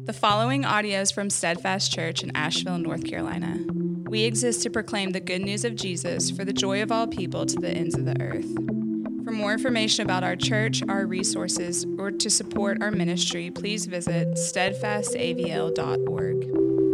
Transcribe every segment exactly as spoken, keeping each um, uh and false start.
The following audio is from Steadfast Church in Asheville, North Carolina. We exist to proclaim the good news of Jesus for the joy of all people to the ends of the earth. For more information about our church, our resources, or to support our ministry, please visit steadfast a v l dot org.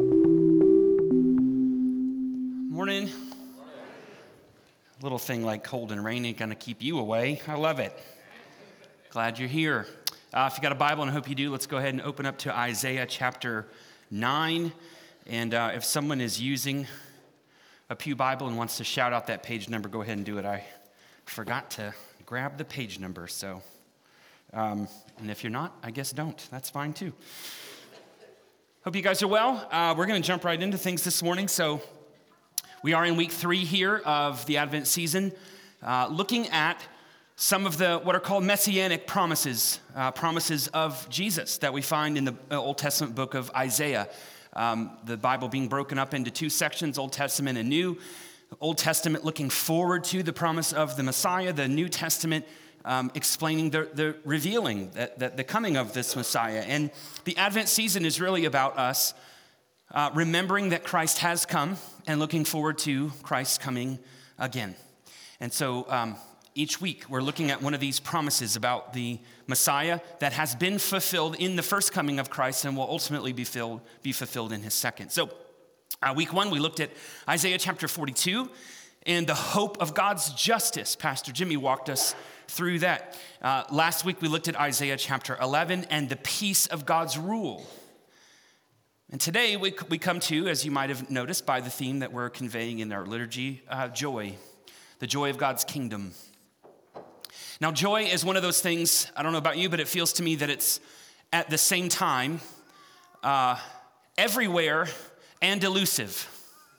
Morning. Little thing like cold and rain ain't gonna keep you away. I love it. Glad you're here. Uh, if you got a Bible, and I hope you do, let's go ahead and open up to Isaiah chapter nine. And uh, if someone is using a Pew Bible and wants to shout out that page number, go ahead and do it. I forgot to grab the page number, so. Um, and if you're not, I guess don't. That's fine too. Hope you guys are well. Uh, we're gonna jump right into things this morning. So we are in week three here of the Advent season, uh, looking at some of the what are called messianic promises, uh, promises of Jesus that we find in the Old Testament book of Isaiah. Um, the Bible being broken up into two sections, Old Testament and New. Old Testament looking forward to the promise of the Messiah, the New Testament um, explaining the, the revealing, that, that the coming of this Messiah. And the Advent season is really about us uh, remembering that Christ has come and looking forward to Christ coming again. And so um, each week we're looking at one of these promises about the Messiah that has been fulfilled in the first coming of Christ and will ultimately be filled, be fulfilled in his second. So uh, week one, we looked at Isaiah chapter forty-two and the hope of God's justice. Pastor Jimmy walked us through that. Uh, last week, we looked at Isaiah chapter eleven and the peace of God's rule. And today, we, we come to, as you might have noticed by the theme that we're conveying in our liturgy, uh, joy, the joy of God's kingdom. Now, joy is one of those things, I don't know about you, but it feels to me that it's at the same time uh, everywhere and elusive.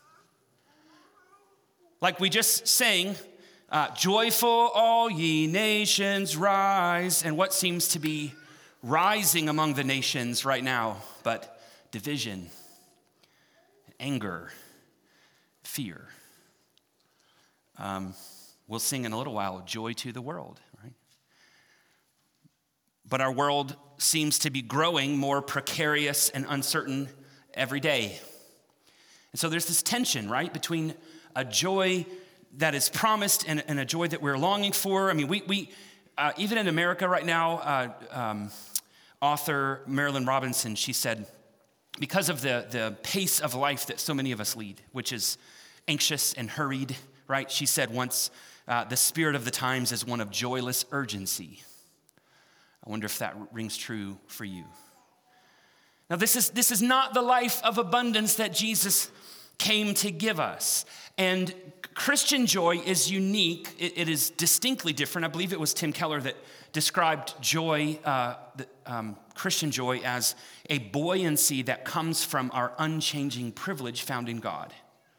Like we just sang, uh, joyful all ye nations rise, and what seems to be rising among the nations right now, but division, anger, fear. Um, we'll sing in a little while, joy to the world, right? But our world seems to be growing more precarious and uncertain every day. And so there's this tension, right, between a joy that is promised and, and a joy that we're longing for. I mean, we, we uh, even in America right now, uh, um, author Marilyn Robinson, she said, because of the, the pace of life that so many of us lead, which is anxious and hurried, right? She said once, uh, the spirit of the times is one of joyless urgency. I wonder if that rings true for you. Now, this is this is not the life of abundance that Jesus came to give us. And Christian joy is unique. It, it is distinctly different. I believe it was Tim Keller that described joy, uh, the, um, Christian joy, as a buoyancy that comes from our unchanging privilege found in God.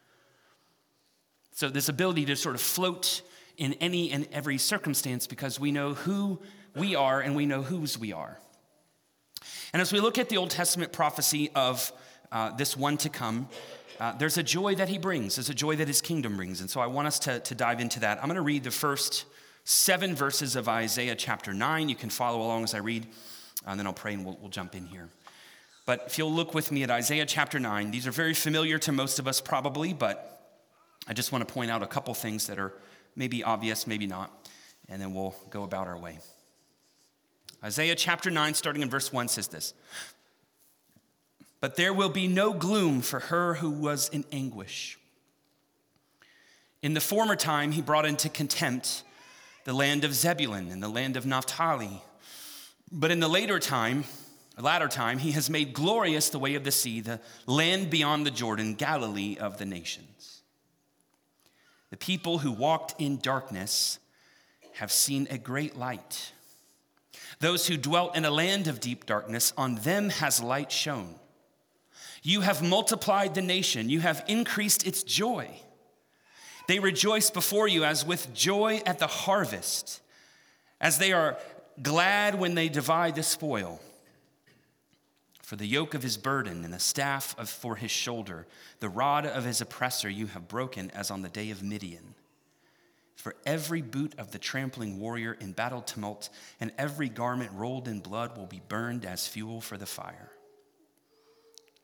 So this ability to sort of float in any and every circumstance because we know who we are and we know whose we are. And as we look at the Old Testament prophecy of uh, this one to come, uh, there's a joy that he brings. There's a joy that his kingdom brings. And so I want us to, to dive into that. I'm going to read the first seven verses of Isaiah chapter nine. You can follow along as I read, and then I'll pray and we'll, we'll jump in here. But if you'll look with me at Isaiah chapter nine, these are very familiar to most of us probably, but I just want to point out a couple things that are maybe obvious, maybe not, and then we'll go about our way. Isaiah chapter nine, starting in verse one, says this. But there will be no gloom for her who was in anguish. In the former time, he brought into contempt the land of Zebulun and the land of Naphtali. But in the later time, latter time, he has made glorious the way of the sea, the land beyond the Jordan, Galilee of the nations. The people who walked in darkness have seen a great light. Those who dwelt in a land of deep darkness, on them has light shone. You have multiplied the nation. You have increased its joy. They rejoice before you as with joy at the harvest, as they are glad when they divide the spoil. For the yoke of his burden and the staff of, for his shoulder, the rod of his oppressor you have broken as on the day of Midian. For every boot of the trampling warrior in battle tumult and every garment rolled in blood will be burned as fuel for the fire.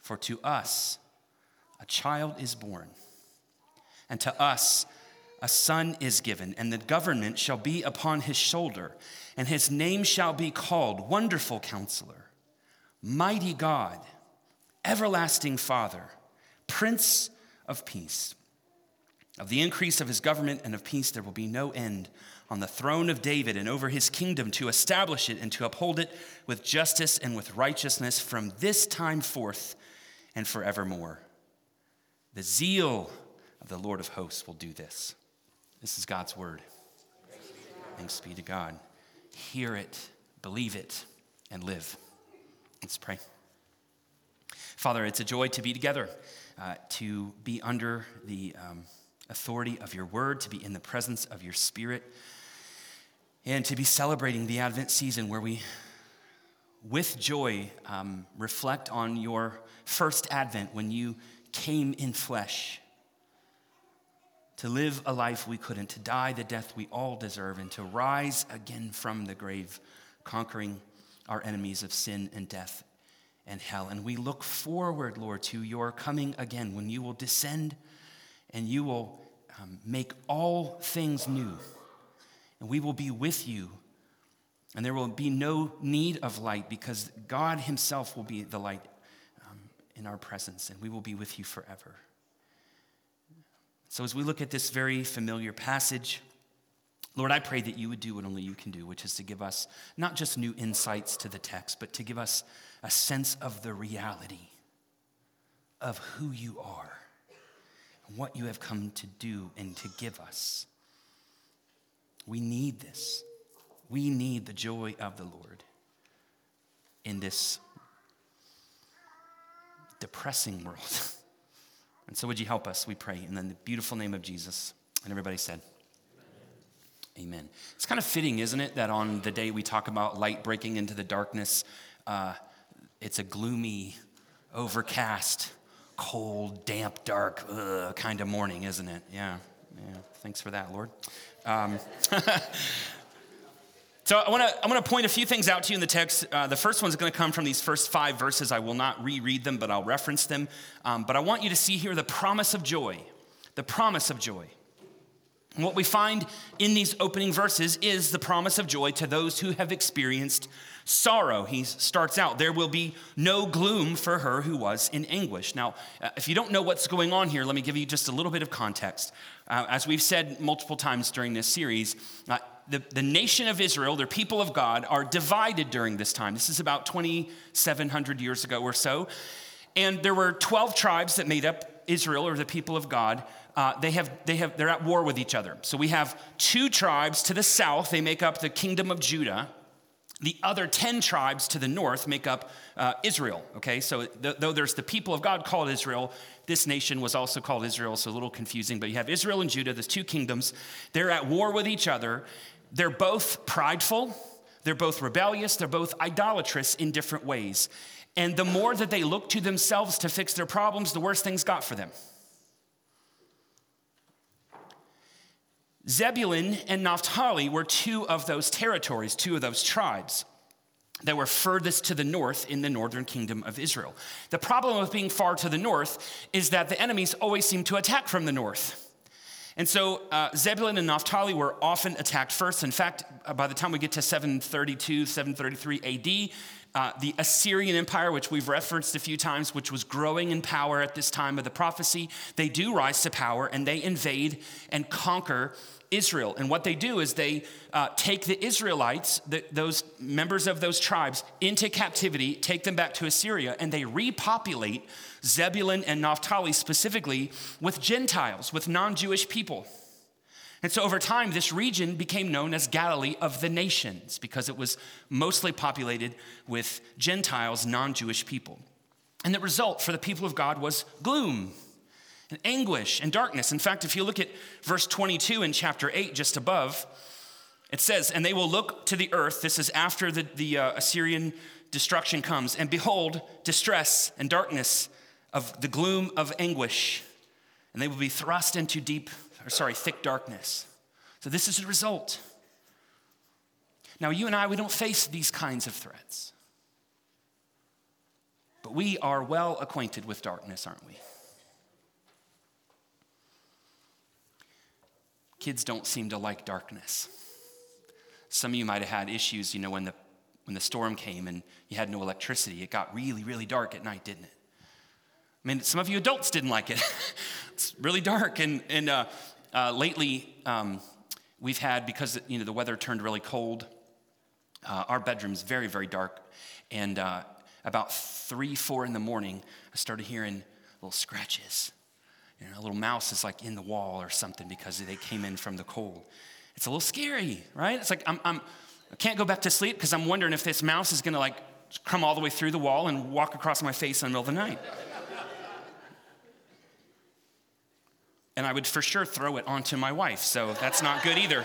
For to us a child is born, and to us a son is given, and the government shall be upon his shoulder, and his name shall be called Wonderful Counselor, Mighty God, Everlasting Father, Prince of Peace. Of the increase of his government and of peace there will be no end on the throne of David and over his kingdom, to establish it and to uphold it with justice and with righteousness from this time forth and forevermore. The zeal of the Lord of hosts will do this. This is God's word. Thanks be to God. Hear it, believe it, and live. Let's pray. Father, it's a joy to be together, uh, to be under the um, authority of your word, to be in the presence of your Spirit, and to be celebrating the Advent season where we, with joy, um, reflect on your first Advent when you came in flesh to live a life we couldn't, to die the death we all deserve, and to rise again from the grave, conquering our enemies of sin and death and hell. And we look forward, Lord, to your coming again when you will descend and you will um, make all things new. And we will be with you. And there will be no need of light because God himself will be the light um, in our presence. And we will be with you forever. So as we look at this very familiar passage, Lord, I pray that you would do what only you can do, which is to give us not just new insights to the text, but to give us a sense of the reality of who you are and what you have come to do and to give us. We need this. We need the joy of the Lord in this depressing world. And so would you help us, we pray, in the beautiful name of Jesus. And everybody said, Amen. Amen. It's kind of fitting, isn't it, that on the day we talk about light breaking into the darkness, uh, it's a gloomy, overcast, cold, damp, dark uh, kind of morning, isn't it? Yeah, yeah. Thanks for that, Lord. Um, so I want to I want to point a few things out to you in the text. Uh, the first one's going to come from these first five verses. I will not reread them, but I'll reference them. Um, but I want you to see here the promise of joy, the promise of joy. And what we find in these opening verses is the promise of joy to those who have experienced sorrow. He starts out, there will be no gloom for her who was in anguish. Now, uh, if you don't know what's going on here, let me give you just a little bit of context. Uh, as we've said multiple times during this series, uh, the, the nation of Israel, the people of God, are divided during this time. This is about twenty-seven hundred years ago or so. And there were twelve tribes that made up Israel, or the people of God. Uh, they have, they have, they're at war with each other. So we have two tribes to the south. They make up the kingdom of Judah. The other ten tribes to the north make up uh, Israel, okay? So th- though there's the people of God called Israel, this nation was also called Israel, so a little confusing. But you have Israel and Judah, there's two kingdoms. They're at war with each other. They're both prideful. They're both rebellious. They're both idolatrous in different ways. And the more that they look to themselves to fix their problems, the worse things got for them. Zebulun and Naphtali were two of those territories, two of those tribes that were furthest to the north in the northern kingdom of Israel. The problem with being far to the north is that the enemies always seem to attack from the north. And so uh, Zebulun and Naphtali were often attacked first. In fact, by the time we get to seven thirty-two, seven thirty-three A D, uh, the Assyrian Empire, which we've referenced a few times, which was growing in power at this time of the prophecy, they do rise to power and they invade and conquer Israel. And what they do is they uh, take the Israelites, the, those members of those tribes, into captivity, take them back to Assyria, and they repopulate Zebulun and Naphtali specifically with Gentiles, with non-Jewish people. And so over time, this region became known as Galilee of the nations because it was mostly populated with Gentiles, non-Jewish people. And the result for the people of God was gloom and anguish and darkness. In fact, if you look at verse twenty-two in chapter eight, just above, it says, and they will look to the earth. This is after the, the uh, Assyrian destruction comes. And behold, distress and darkness of the gloom of anguish. And they will be thrust into deep, or sorry, thick darkness. So this is the result. Now, you and I, we don't face these kinds of threats. But we are well acquainted with darkness, aren't we? Kids don't seem to like darkness. Some of you might have had issues, you know, when the when the storm came and you had no electricity. It got really, really dark at night, didn't it? I mean, some of you adults didn't like it. It's really dark. And and uh, uh, lately, um, we've had, because you know the weather turned really cold, uh, our bedroom's very, very dark. And uh, about three, four in the morning, I started hearing little scratches. You know, a little mouse is like in the wall or something because they came in from the cold. It's a little scary, right? It's like I'm, I'm I can't go back to sleep because I'm wondering if this mouse is gonna like come all the way through the wall and walk across my face in the middle of the night. And I would for sure throw it onto my wife, so that's not good either.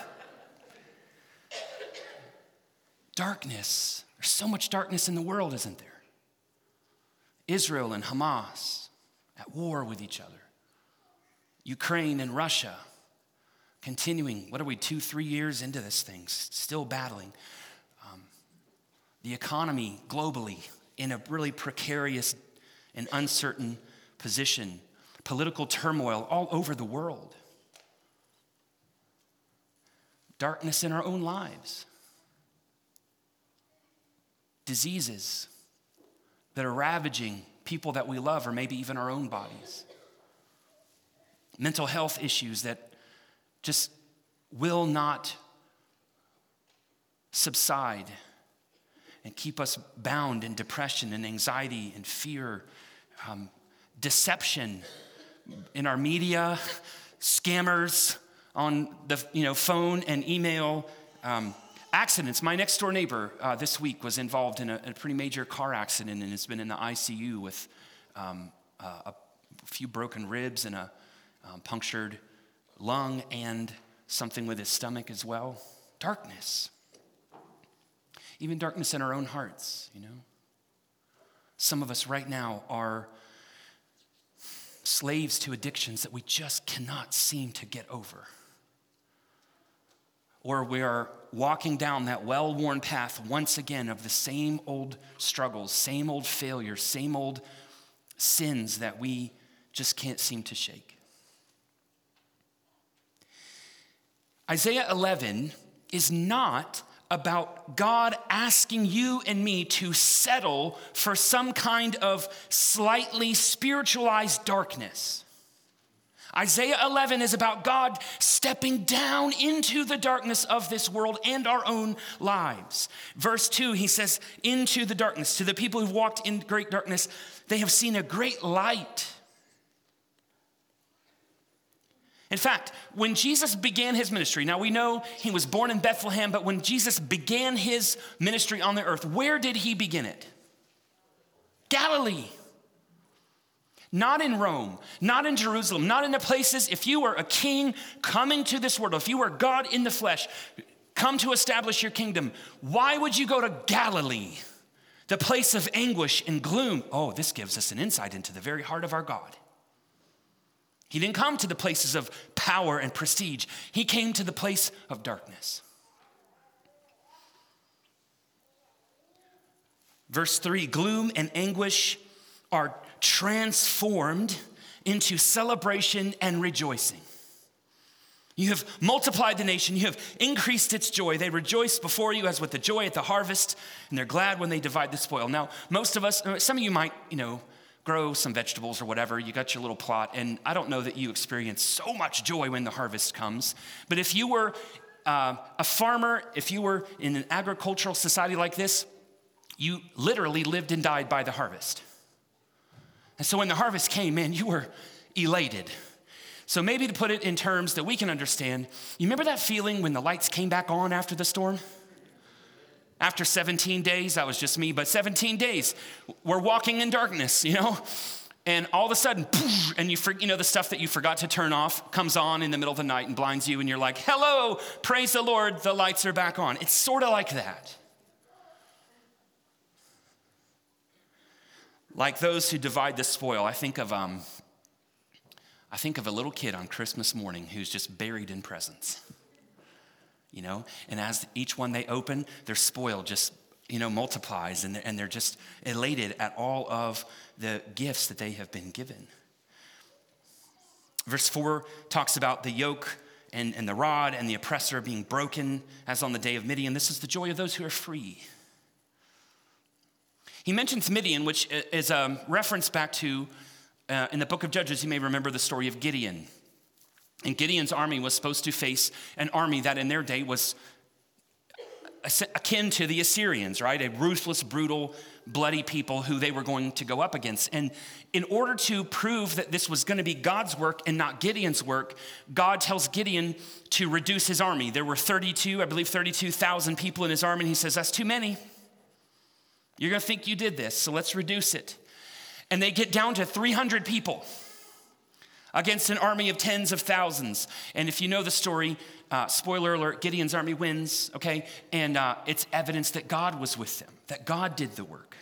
Darkness. There's so much darkness in the world, isn't there? Israel and Hamas at war with each other. Ukraine and Russia continuing, what are we, two, three years into this thing, still battling. Um, the economy globally in a really precarious and uncertain position. Political turmoil all over the world. Darkness in our own lives. Diseases that are ravaging people that we love or maybe even our own bodies. Mental health issues that just will not subside and keep us bound in depression and anxiety and fear, um, deception in our media, scammers on the you know phone and email, um, accidents. My next door neighbor uh, this week was involved in a, a pretty major car accident and has been in the I C U with um, uh, a few broken ribs and a um, punctured lung and something with his stomach as well. Darkness. Even darkness in our own hearts, you know. Some of us right now are slaves to addictions that we just cannot seem to get over. Or we are walking down that well-worn path once again of the same old struggles, same old failures, same old sins that we just can't seem to shake. Isaiah eleven is not about God asking you and me to settle for some kind of slightly spiritualized darkness. Isaiah eleven is about God stepping down into the darkness of this world and our own lives. Verse two, he says, into the darkness. To the people who've walked in great darkness, they have seen a great light. In fact, when Jesus began his ministry, now we know he was born in Bethlehem, but when Jesus began his ministry on the earth, where did he begin it? Galilee. Not in Rome, not in Jerusalem, not in the places, if you were a king coming to this world, if you were God in the flesh, come to establish your kingdom, why would you go to Galilee, the place of anguish and gloom? Oh, this gives us an insight into the very heart of our God. He didn't come to the places of power and prestige. He came to the place of darkness. Verse three, gloom and anguish are transformed into celebration and rejoicing. You have multiplied the nation. You have increased its joy. They rejoice before you as with the joy at the harvest, and they're glad when they divide the spoil. Now, most of us, some of you might, you know, grow some vegetables or whatever. You got your little plot, and I don't know that you experience so much joy when the harvest comes. But if you were uh, a farmer, if you were in an agricultural society like this, you literally lived and died by the harvest. And so when the harvest came, man, you were elated. So maybe to put it in terms that we can understand, you remember that feeling when the lights came back on after the storm? After seventeen days, that was just me, but seventeen days, we're walking in darkness, you know? And all of a sudden, poof, and you, for, you know, the stuff that you forgot to turn off comes on in the middle of the night and blinds you, and you're like, hello, praise the Lord, the lights are back on. It's sort of like that. Like those who divide the spoil. I think of um, I think of a little kid on Christmas morning who's just buried in presents. You know, and as each one they open, their spoil just you know, multiplies, and, and they're just elated at all of the gifts that they have been given. Verse four talks about the yoke and, and the rod and the oppressor being broken as on the day of Midian. This is the joy of those who are free. He mentions Midian, which is a reference back to, uh, in the book of Judges, you may remember the story of Gideon. And Gideon's army was supposed to face an army that in their day was akin to the Assyrians, right? A ruthless, brutal, bloody people who they were going to go up against. And in order to prove that this was going to be God's work and not Gideon's work, God tells Gideon to reduce his army. There were thirty-two, I believe thirty-two thousand people in his army, and he says, that's too many. You're going to think you did this, so let's reduce it. And they get down to three hundred people against an army of tens of thousands. And if you know the story, uh, spoiler alert, Gideon's army wins, okay? And uh, it's evidence that God was with them, that God did the work.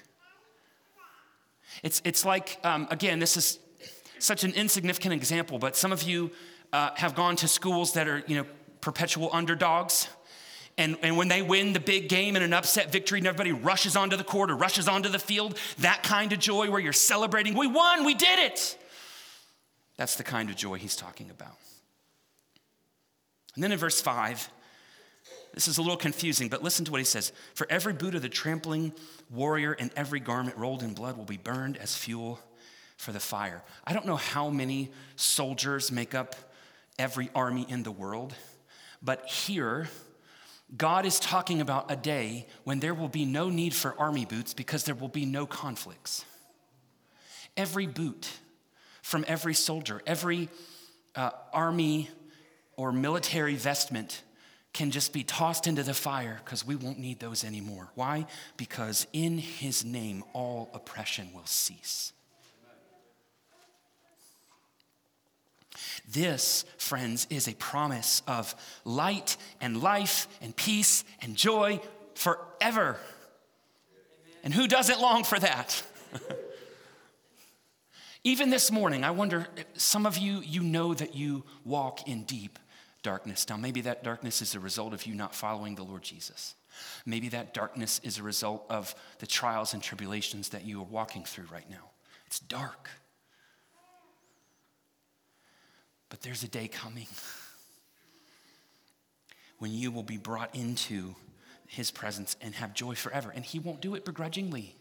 It's, it's like, um, again, this is such an insignificant example, but some of you uh, have gone to schools that are, you know, perpetual underdogs. And, and when they win the big game in an upset victory and everybody rushes onto the court or rushes onto the field, that kind of joy where you're celebrating, we won, we did it. That's the kind of joy he's talking about. And then in verse five, this is a little confusing, but listen to what he says. For every boot of the trampling warrior and every garment rolled in blood will be burned as fuel for the fire. I don't know how many soldiers make up every army in the world, but here, God is talking about a day when there will be no need for army boots because there will be no conflicts. Every boot from every soldier, every uh, army or military vestment can just be tossed into the fire because we won't need those anymore. Why? Because in his name, all oppression will cease. This, friends, is a promise of light and life and peace and joy forever. And who doesn't long for that? Even this morning, I wonder, some of you, you know that you walk in deep darkness. Now, maybe that darkness is a result of you not following the Lord Jesus. Maybe that darkness is a result of the trials and tribulations that you are walking through right now. It's dark. But there's a day coming when you will be brought into his presence and have joy forever. And he won't do it begrudgingly.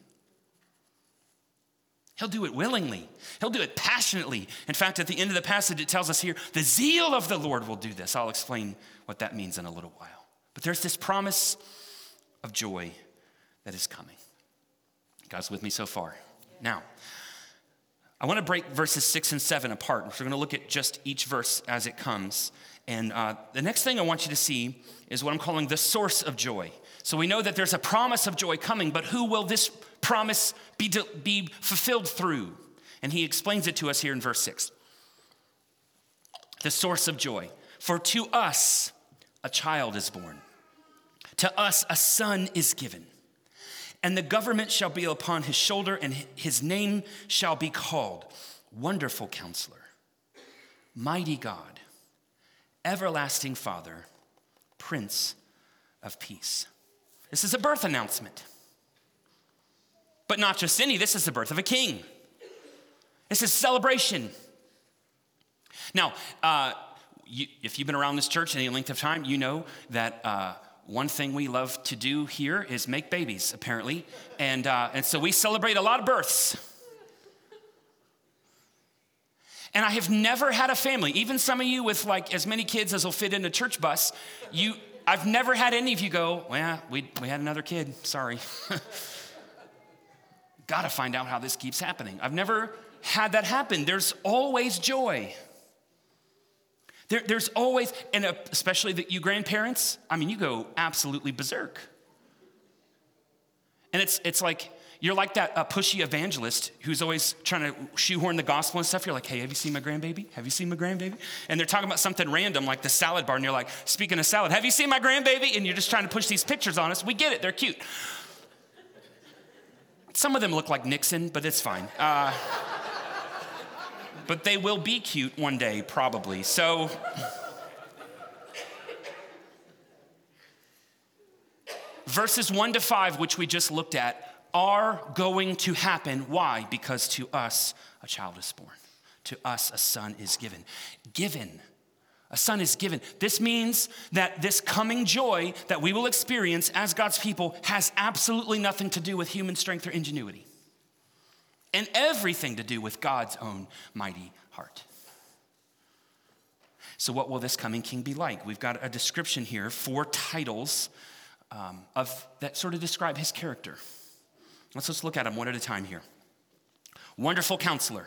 He'll do it willingly. He'll do it passionately. In fact, at the end of the passage, it tells us here, the zeal of the Lord will do this. I'll explain what that means in a little while. But there's this promise of joy that is coming. You guys with me so far? Now, I want to break verses six and seven apart. We're going to look at just each verse as it comes. And uh, the next thing I want you to see is what I'm calling the source of joy. So we know that there's a promise of joy coming, but who will this promise be, de- be fulfilled through? And he explains it to us here in verse six. The source of joy. For to us a child is born. To us a son is given. And the government shall be upon his shoulder, and his name shall be called Wonderful Counselor, Mighty God, Everlasting Father, Prince of Peace. This is a birth announcement. But not just any, this is the birth of a king. This is celebration. Now, uh, you, if you've been around this church any length of time, you know that uh, one thing we love to do here is make babies, apparently. And, uh, and so we celebrate a lot of births. And I have never had a family, even some of you with like as many kids as will fit in a church bus, you, I've never had any of you go, well, we, we had another kid, sorry. Gotta find out how this keeps happening. I've never had that happen. There's always joy. There, there's always, and especially the, you grandparents, I mean, you go absolutely berserk. And it's it's like, you're like that uh, pushy evangelist who's always trying to shoehorn the gospel and stuff. You're like, hey, have you seen my grandbaby? Have you seen my grandbaby? And they're talking about something random like the salad bar. And you're like, speaking of salad, have you seen my grandbaby? And you're just trying to push these pictures on us. We get it, they're cute. Some of them look like Nixon, but it's fine. Uh, but they will be cute one day, probably. So, verses one to five, which we just looked at, are going to happen. Why? Because to us a child is born. To us a son is given. Given. A son is given. This means that this coming joy that we will experience as God's people has absolutely nothing to do with human strength or ingenuity, and everything to do with God's own mighty heart. So what will this coming king be like? We've got a description here, four titles um, of that sort of describe his character. Let's just look at them one at a time here. Wonderful Counselor.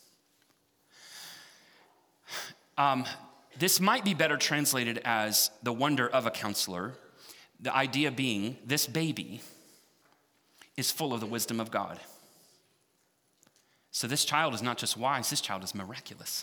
Um, this might be better translated as the wonder of a counselor. The idea being this baby is full of the wisdom of God. So this child is not just wise, this child is miraculous.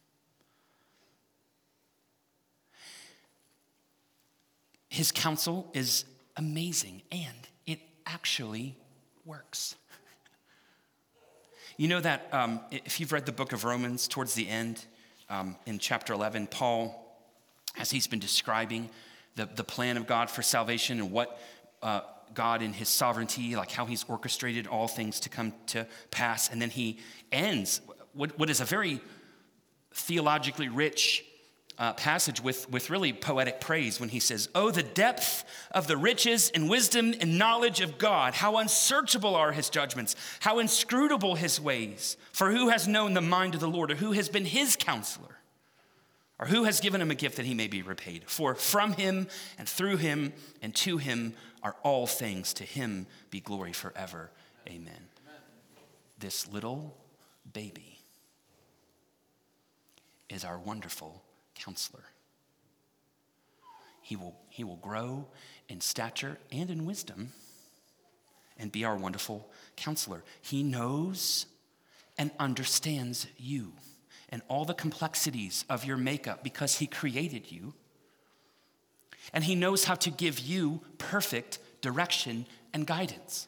His counsel is amazing, and it actually works. You know that um, if you've read the book of Romans towards the end, um, in chapter eleven, Paul, as he's been describing the, the plan of God for salvation and what uh, God in his sovereignty, like how he's orchestrated all things to come to pass, and then he ends what, what is a very theologically rich Uh, passage with, with really poetic praise when he says, "Oh, the depth of the riches and wisdom and knowledge of God. How unsearchable are his judgments, how inscrutable his ways. For who has known the mind of the Lord, or who has been his counselor, or who has given him a gift that he may be repaid? For from him and through him and to him are all things. To him be glory forever. Amen." Amen. This little baby is our wonderful Counselor. He will, he will grow in stature and in wisdom and be our wonderful counselor. He knows and understands you and all the complexities of your makeup because he created you. And he knows how to give you perfect direction and guidance.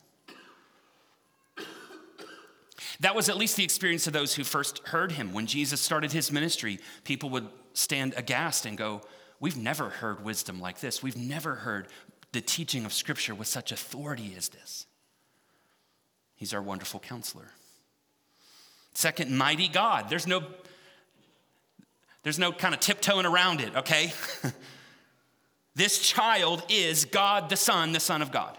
That was at least the experience of those who first heard him. When Jesus started his ministry, people would stand aghast and go, "We've never heard wisdom like this. We've never heard the teaching of Scripture with such authority as this." He's our wonderful counselor. Second, mighty God. There's no, there's no kind of tiptoeing around it, okay? This child is God the Son, the Son of God.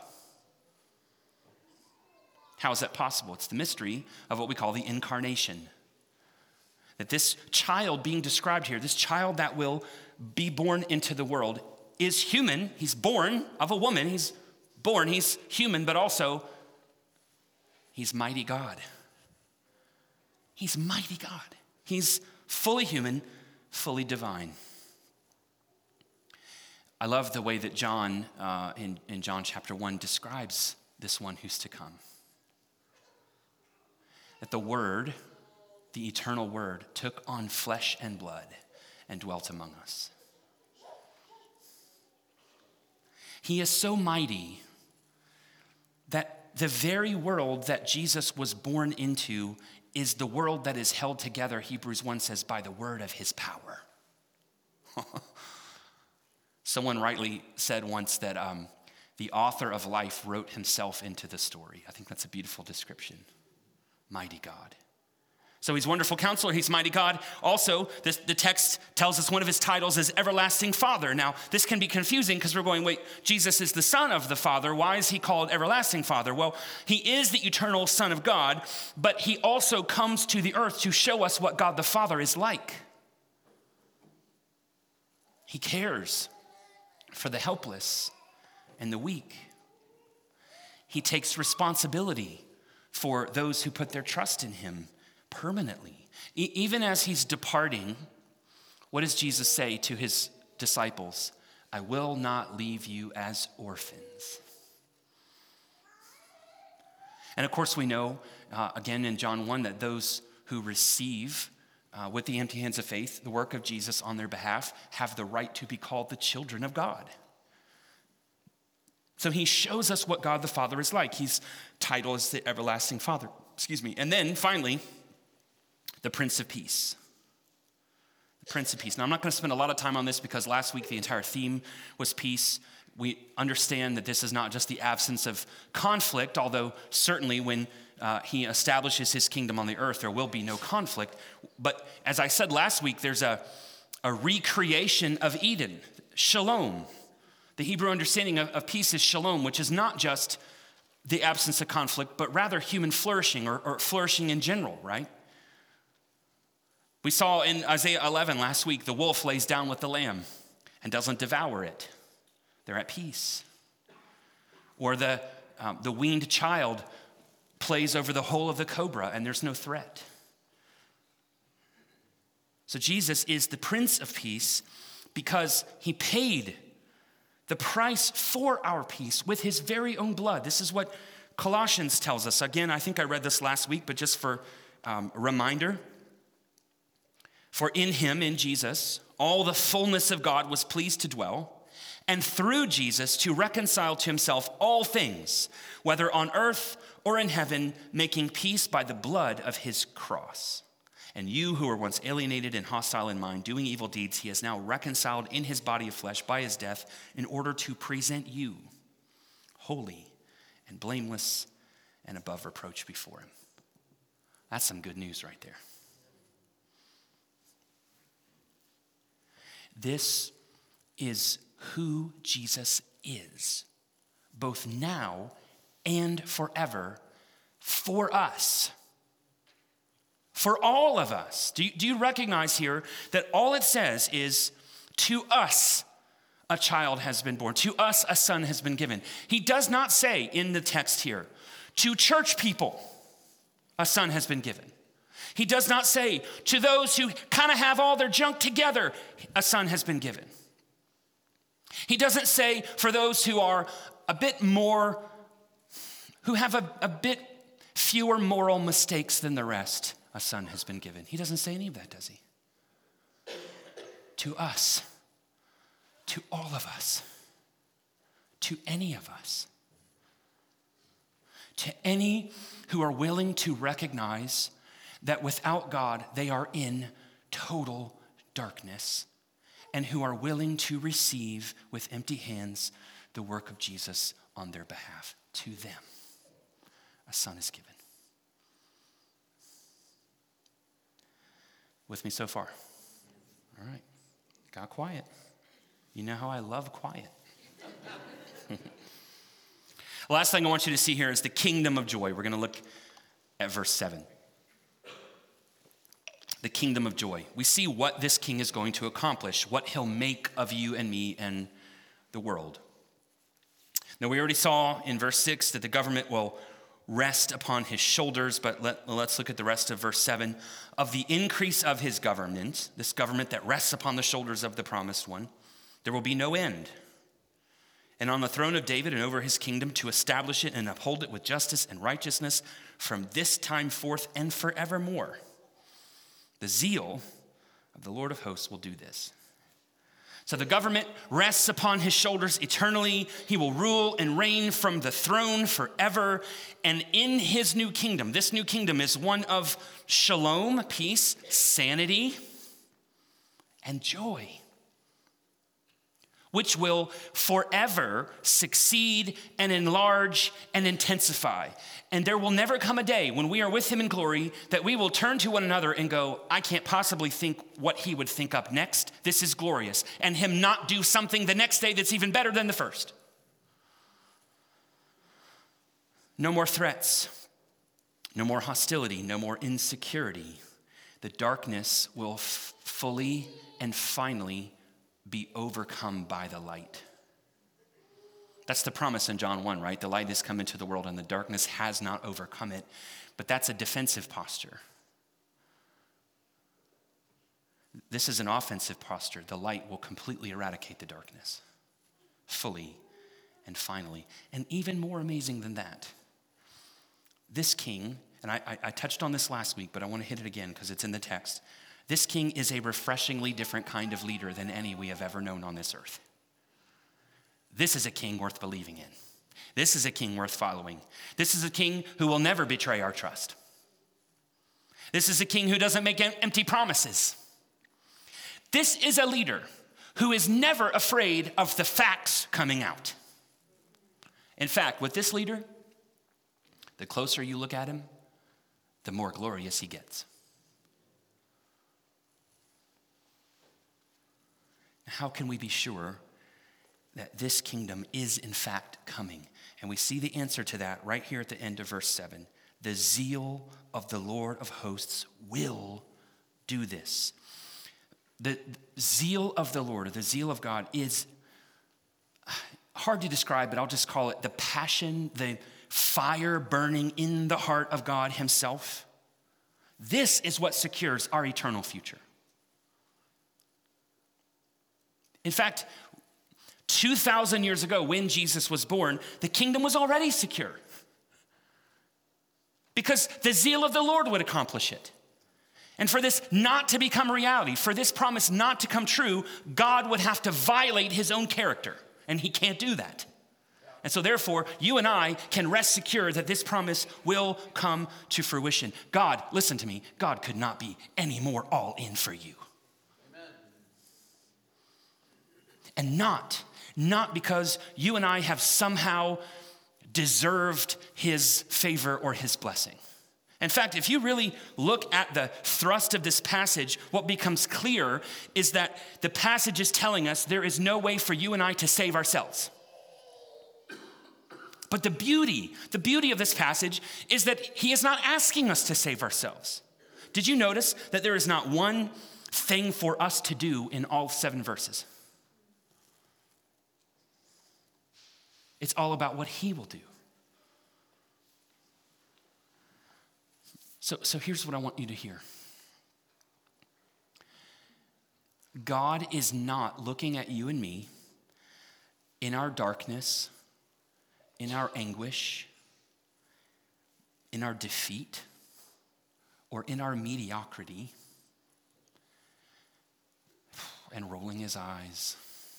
How is that possible? It's the mystery of what we call the incarnation. That this child being described here, this child that will be born into the world, is human. He's born of a woman. He's born, he's human, but also he's mighty God. He's mighty God. He's fully human, fully divine. I love the way that John, uh, in, in John chapter one, describes this one who's to come. That the Word, the eternal Word, took on flesh and blood and dwelt among us. He is so mighty that the very world that Jesus was born into is the world that is held together, Hebrews one says, by the word of his power. Someone rightly said once that um, the author of life wrote himself into the story. I think that's a beautiful description. Mighty God. So he's wonderful counselor, he's mighty God. Also, this, the text tells us one of his titles is everlasting Father. Now, this can be confusing because we're going, wait, Jesus is the Son of the Father. Why is he called everlasting Father? Well, he is the eternal Son of God, but he also comes to the earth to show us what God the Father is like. He cares for the helpless and the weak. He takes responsibility for those who put their trust in him permanently. E- even as he's departing, what does Jesus say to his disciples? I will not leave you as orphans. And of course we know, uh, again in John one, that those who receive uh, with the empty hands of faith the work of Jesus on their behalf have the right to be called the children of God. So he shows us what God the Father is like. His title is the everlasting Father. Excuse me. And then finally, the Prince of Peace. The Prince of Peace. Now I'm not going to spend a lot of time on this because last week the entire theme was peace. we understand that this is not just the absence of conflict, although certainly when uh, he establishes his kingdom on the earth, there will be no conflict. But as I said last week, there's a, a recreation of Eden, shalom. The Hebrew understanding of, of peace is shalom, which is not just the absence of conflict, but rather human flourishing or, or flourishing in general, right? We saw in Isaiah eleven last week, the wolf lays down with the lamb and doesn't devour it. They're at peace. Or the, um, the weaned child plays over the hole of the cobra and there's no threat. So Jesus is the Prince of Peace because he paid the price for our peace with his very own blood. This is what Colossians tells us. Again, I think I read this last week, but just for um, a reminder. For in him, in Jesus, all the fullness of God was pleased to dwell, and through Jesus to reconcile to himself all things, whether on earth or in heaven, making peace by the blood of his cross. And you who were once alienated and hostile in mind, doing evil deeds, he has now reconciled in his body of flesh by his death in order to present you holy and blameless and above reproach before him. That's some good news right there. This is who Jesus is, both now and forever, for us. For all of us. Do you, do you recognize here that all it says is, to us a child has been born, to us a son has been given. He does not say in the text here, to church people a son has been given. He does not say, to those who kind of have all their junk together, a son has been given. He doesn't say, for those who are a bit more, who have a, a bit fewer moral mistakes than the rest, a son has been given. He doesn't say any of that, does he? To us, to all of us, to any of us, to any who are willing to recognize that without God, they are in total darkness, and who are willing to receive with empty hands the work of Jesus on their behalf. To them, a son is given. With me so far? All right. Got quiet. You know how I love quiet. Last thing I want you to see here is the kingdom of joy. We're going to look at verse seven. The kingdom of joy. We see what this king is going to accomplish, what he'll make of you and me and the world. Now, we already saw in verse six that the government will rest upon his shoulders, but let, let's look at the rest of verse seven. Of the increase of his government, this government that rests upon the shoulders of the promised one, there will be no end. And on the throne of David and over his kingdom, to establish it and uphold it with justice and righteousness from this time forth and forevermore. The zeal of the Lord of hosts will do this. So the government rests upon his shoulders eternally. He will rule and reign from the throne forever. And in his new kingdom, this new kingdom is one of shalom, peace, sanity, and joy, which will forever succeed and enlarge and intensify. And there will never come a day when we are with him in glory that we will turn to one another and go, I can't possibly think what he would think up next. This is glorious. And him not do something the next day that's even better than the first. No more threats. No more hostility. No more insecurity. The darkness will f- fully and finally be overcome by the light. That's the promise in John one, right? The light has come into the world and the darkness has not overcome it. But that's a defensive posture. This is an offensive posture. The light will completely eradicate the darkness, fully and finally. And even more amazing than that, this king, and I, I, I touched on this last week, but I want to hit it again because it's in the text. This king is a refreshingly different kind of leader than any we have ever known on this earth. This is a king worth believing in. This is a king worth following. This is a king who will never betray our trust. This is a king who doesn't make empty promises. This is a leader who is never afraid of the facts coming out. In fact, with this leader, the closer you look at him, the more glorious he gets. How can we be sure that this kingdom is in fact coming? And we see the answer to that right here at the end of verse seven. The zeal of the Lord of hosts will do this. The zeal of the Lord, or the zeal of God, is hard to describe, but I'll just call it the passion, the fire burning in the heart of God himself. This is what secures our eternal future. In fact, two thousand years ago, when Jesus was born, the kingdom was already secure, because the zeal of the Lord would accomplish it. And for this not to become reality, for this promise not to come true, God would have to violate his own character, and he can't do that. And so therefore, you and I can rest secure that this promise will come to fruition. God, listen to me, God could not be any more all in for you. Amen. And not, not because you and I have somehow deserved his favor or his blessing. In fact, if you really look at the thrust of this passage, what becomes clear is that the passage is telling us there is no way for you and I to save ourselves. But the beauty, the beauty of this passage is that he is not asking us to save ourselves. Did you notice that there is not one thing for us to do in all seven verses? It's all about what he will do. So, so here's what I want you to hear. God is not looking at you and me in our darkness, in our anguish, in our defeat, or in our mediocrity, and rolling his eyes.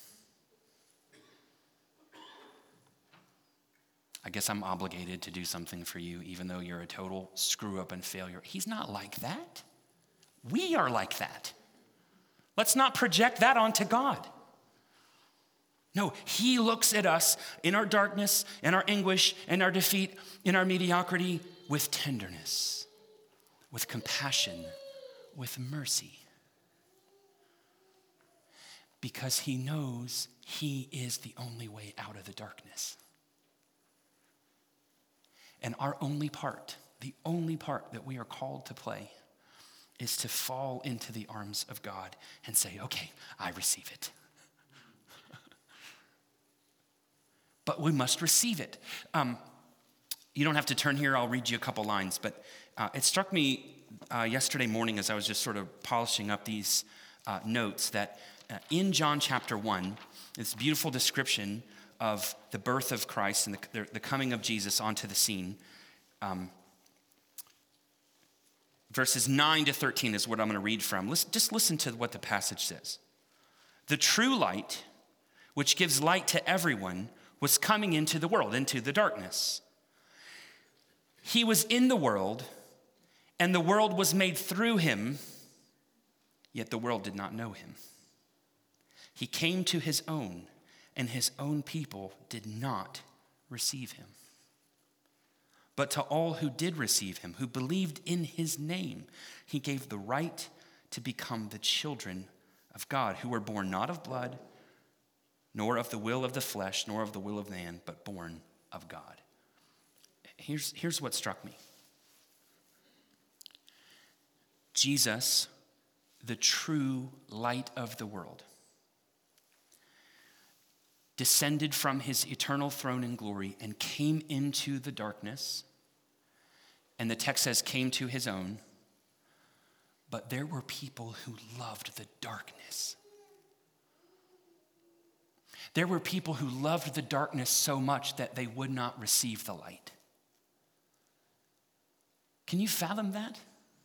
I guess I'm obligated to do something for you, even though you're a total screw up and failure. He's not like that. We are like that. Let's not project that onto God. No, he looks at us in our darkness, in our anguish, in our defeat, in our mediocrity with tenderness, with compassion, with mercy. Because he knows he is the only way out of the darkness. And our only part, the only part that we are called to play is to fall into the arms of God and say, okay, I receive it. But we must receive it. Um, you don't have to turn here. I'll read you a couple lines. But uh, it struck me uh, yesterday morning as I was just sort of polishing up these uh, notes that uh, in John chapter one, this beautiful description of the birth of Christ and the, the coming of Jesus onto the scene. Um, verses nine to thirteen is what I'm going to read from. Listen, just listen to what the passage says. The true light, which gives light to everyone, was coming into the world, into the darkness. He was in the world, and the world was made through him, yet the world did not know him. He came to his own, and his own people did not receive him. But to all who did receive him, who believed in his name, he gave the right to become the children of God, who were born not of blood, nor of the will of the flesh, nor of the will of man, but born of God. Here's, here's what struck me. Jesus, the true light of the world, descended from his eternal throne in glory and came into the darkness. And the text says came to his own. But there were people who loved the darkness. There were people who loved the darkness so much that they would not receive the light. Can you fathom that?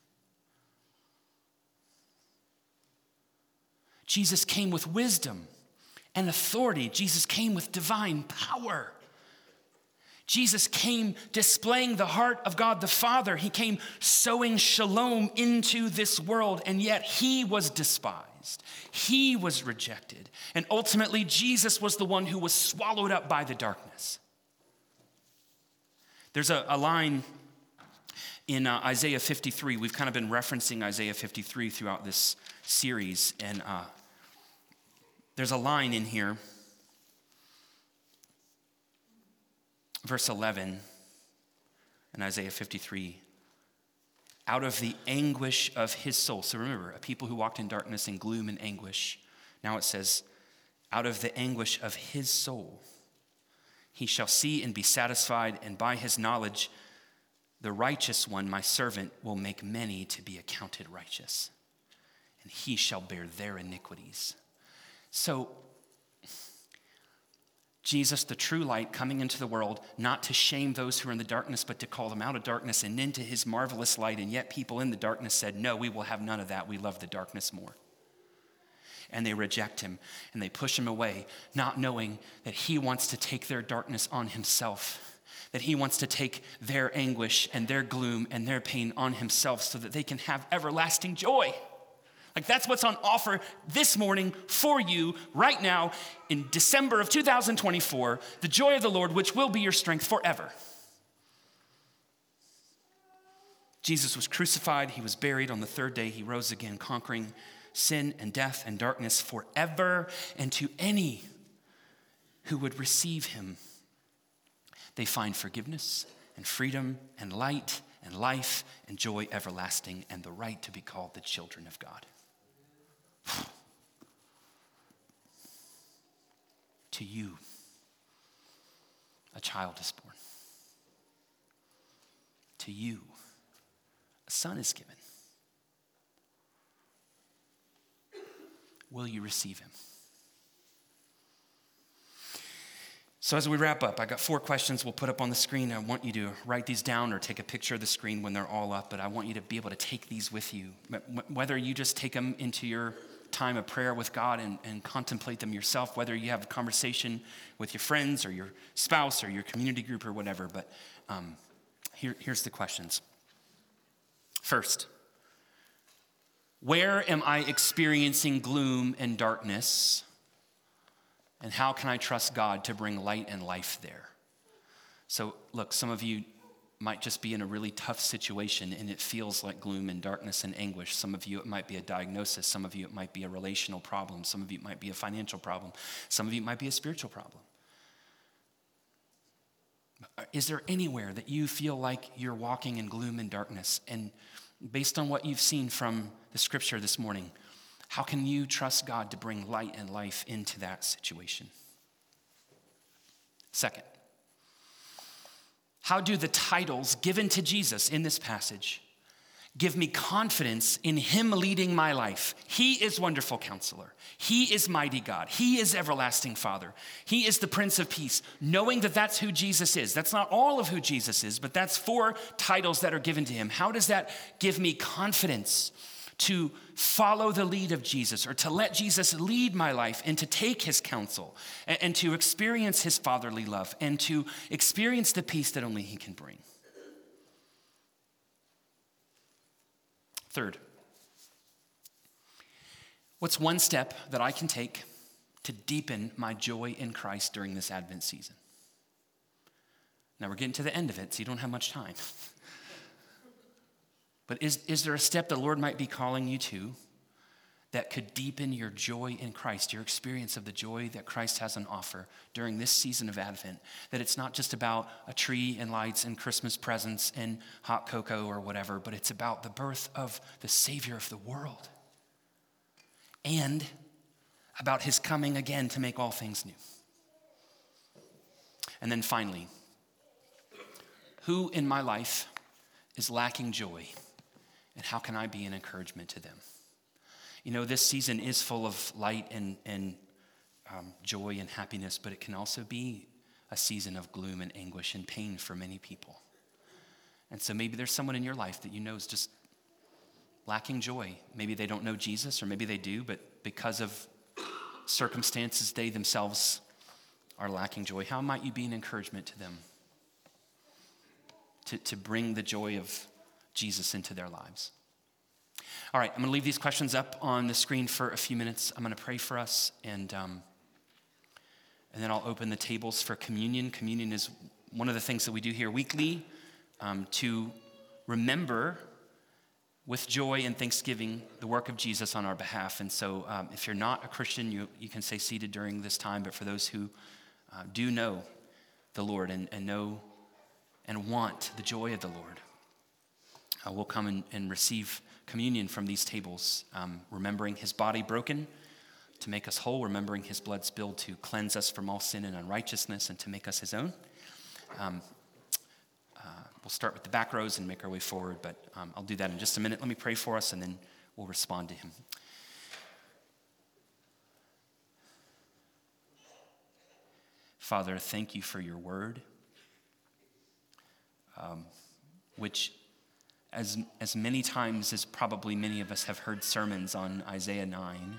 Jesus came with wisdom and authority. Jesus came with divine power. Jesus came displaying the heart of God the Father. He came sowing shalom into this world, and yet he was despised. despised. He was rejected. And ultimately, Jesus was the one who was swallowed up by the darkness. There's a, a line in uh, Isaiah fifty-three. We've kind of been referencing Isaiah fifty-three throughout this series. And uh, there's a line in here, verse eleven in Isaiah fifty-three. Out of the anguish of his soul. So remember, a people who walked in darkness and gloom and anguish. Now it says, out of the anguish of his soul, he shall see and be satisfied, and by his knowledge, the righteous one, my servant, will make many to be accounted righteous, and he shall bear their iniquities. So, Jesus, the true light, coming into the world, not to shame those who are in the darkness, but to call them out of darkness and into his marvelous light. And yet people in the darkness said, no, we will have none of that. We love the darkness more. And they reject him and they push him away, not knowing that he wants to take their darkness on himself, that he wants to take their anguish and their gloom and their pain on himself so that they can have everlasting joy. Like that's what's on offer this morning for you right now in December of two thousand twenty-four, the joy of the Lord, which will be your strength forever. Jesus was crucified, he was buried, on the third day he rose again, conquering sin and death and darkness forever. And to any who would receive him, they find forgiveness and freedom and light and life and joy everlasting and the right to be called the children of God. To you, a child is born. To you, a son is given. Will you receive him? So as we wrap up, I got four questions we'll put up on the screen. I want you to write these down or take a picture of the screen when they're all up, but I want you to be able to take these with you. Whether you just take them into your time of prayer with God and, and contemplate them yourself, whether you have a conversation with your friends or your spouse or your community group or whatever, but um, here, here's the questions. First, where am I experiencing gloom and darkness? And how can I trust God to bring light and life there? So look, some of you might just be in a really tough situation and it feels like gloom and darkness and anguish. Some of you, it might be a diagnosis. Some of you, it might be a relational problem. Some of you, it might be a financial problem. Some of you, it might be a spiritual problem. Is there anywhere that you feel like you're walking in gloom and darkness? And based on what you've seen from the scripture this morning, how can you trust God to bring light and life into that situation? Second, how do the titles given to Jesus in this passage give me confidence in him leading my life? He is Wonderful Counselor. He is Mighty God. He is Everlasting Father. He is the Prince of Peace. Knowing that that's who Jesus is. That's not all of who Jesus is, but that's four titles that are given to him. How does that give me confidence to follow the lead of Jesus, or to let Jesus lead my life and to take his counsel and, and to experience his fatherly love and to experience the peace that only he can bring? Third, what's one step that I can take to deepen my joy in Christ during this Advent season? Now we're getting to the end of it, so you don't have much time. But is, is there a step the Lord might be calling you to that could deepen your joy in Christ, your experience of the joy that Christ has on offer during this season of Advent? That it's not just about a tree and lights and Christmas presents and hot cocoa or whatever, but it's about the birth of the Savior of the world and about his coming again to make all things new. And then finally, who in my life is lacking joy? And how can I be an encouragement to them? You know, this season is full of light and, and um, joy and happiness, but it can also be a season of gloom and anguish and pain for many people. And so maybe there's someone in your life that you know is just lacking joy. Maybe they don't know Jesus, or maybe they do, but because of circumstances, they themselves are lacking joy. How might you be an encouragement to them to, to bring the joy of Jesus into their lives? All right, I'm going to leave these questions up on the screen for a few minutes. I'm going to pray for us, and um, and then I'll open the tables for communion. Communion is one of the things that we do here weekly um, to remember with joy and thanksgiving the work of Jesus on our behalf. And so um, if you're not a Christian, you, you can stay seated during this time. But for those who uh, do know the Lord and, and know and want the joy of the Lord, uh, we'll come and, and receive communion from these tables, um, remembering his body broken to make us whole, remembering his blood spilled to cleanse us from all sin and unrighteousness and to make us his own. Um, uh, we'll start with the back rows and make our way forward, but um, I'll do that in just a minute. Let me pray for us, and then we'll respond to him. Father, thank you for your word, um, which as, as many times as probably many of us have heard sermons on Isaiah nine,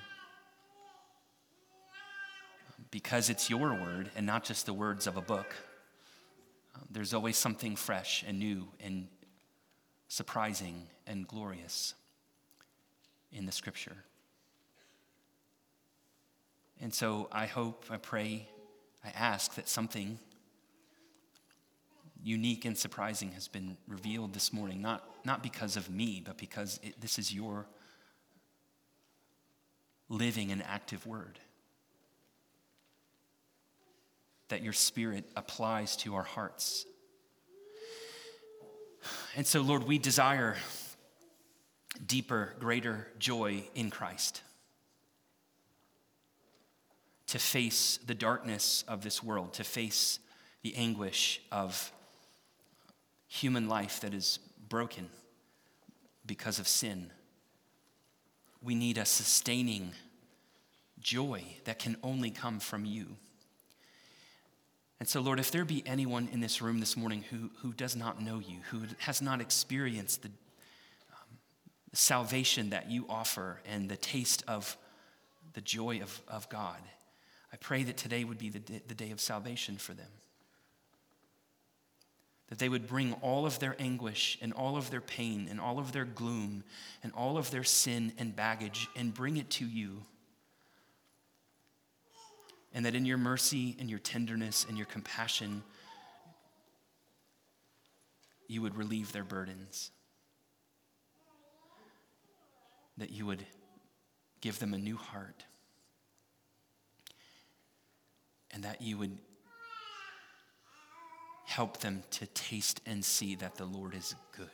because it's your word and not just the words of a book, um, there's always something fresh and new and surprising and glorious in the scripture. And so I hope, I pray, I ask that something unique and surprising has been revealed this morning, not, not because of me, but because it, this is your living and active word that your Spirit applies to our hearts. And so, Lord, we desire deeper, greater joy in Christ, to face the darkness of this world, to face the anguish of human life that is broken because of sin. We need a sustaining joy that can only come from you. And so, Lord, if there be anyone in this room this morning who, who does not know you, who has not experienced the, um, the salvation that you offer and the taste of the joy of, of God, I pray that today would be the, the day of salvation for them. That they would bring all of their anguish and all of their pain and all of their gloom and all of their sin and baggage and bring it to you. And that in your mercy and your tenderness and your compassion, you would relieve their burdens. That you would give them a new heart. And that you would help them to taste and see that the Lord is good.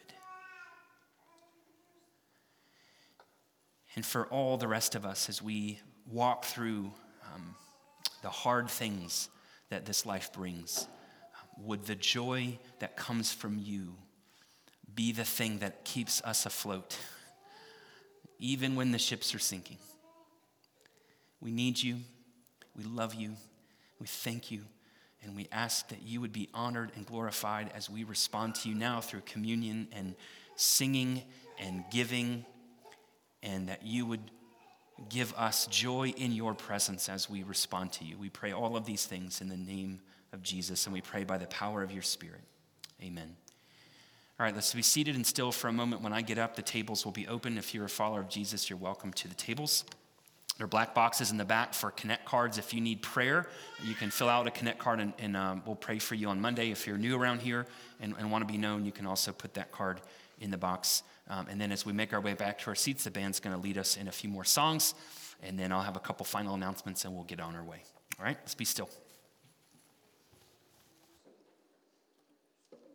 And for all the rest of us, as we walk through um, the hard things that this life brings, would the joy that comes from you be the thing that keeps us afloat, even when the ships are sinking. We need you. We love you. We thank you. And we ask that you would be honored and glorified as we respond to you now through communion and singing and giving, and that you would give us joy in your presence as we respond to you. We pray all of these things in the name of Jesus, and we pray by the power of your Spirit. Amen. All right, let's be seated and still for a moment. When I get up, the tables will be open. If you're a follower of Jesus, you're welcome to the tables. There are black boxes in the back for Connect cards. If you need prayer, you can fill out a Connect card, and, and um, we'll pray for you on Monday. If you're new around here and, and want to be known, you can also put that card in the box. Um, and then as we make our way back to our seats, the band's going to lead us in a few more songs, and then I'll have a couple final announcements, and we'll get on our way. All right, let's be still.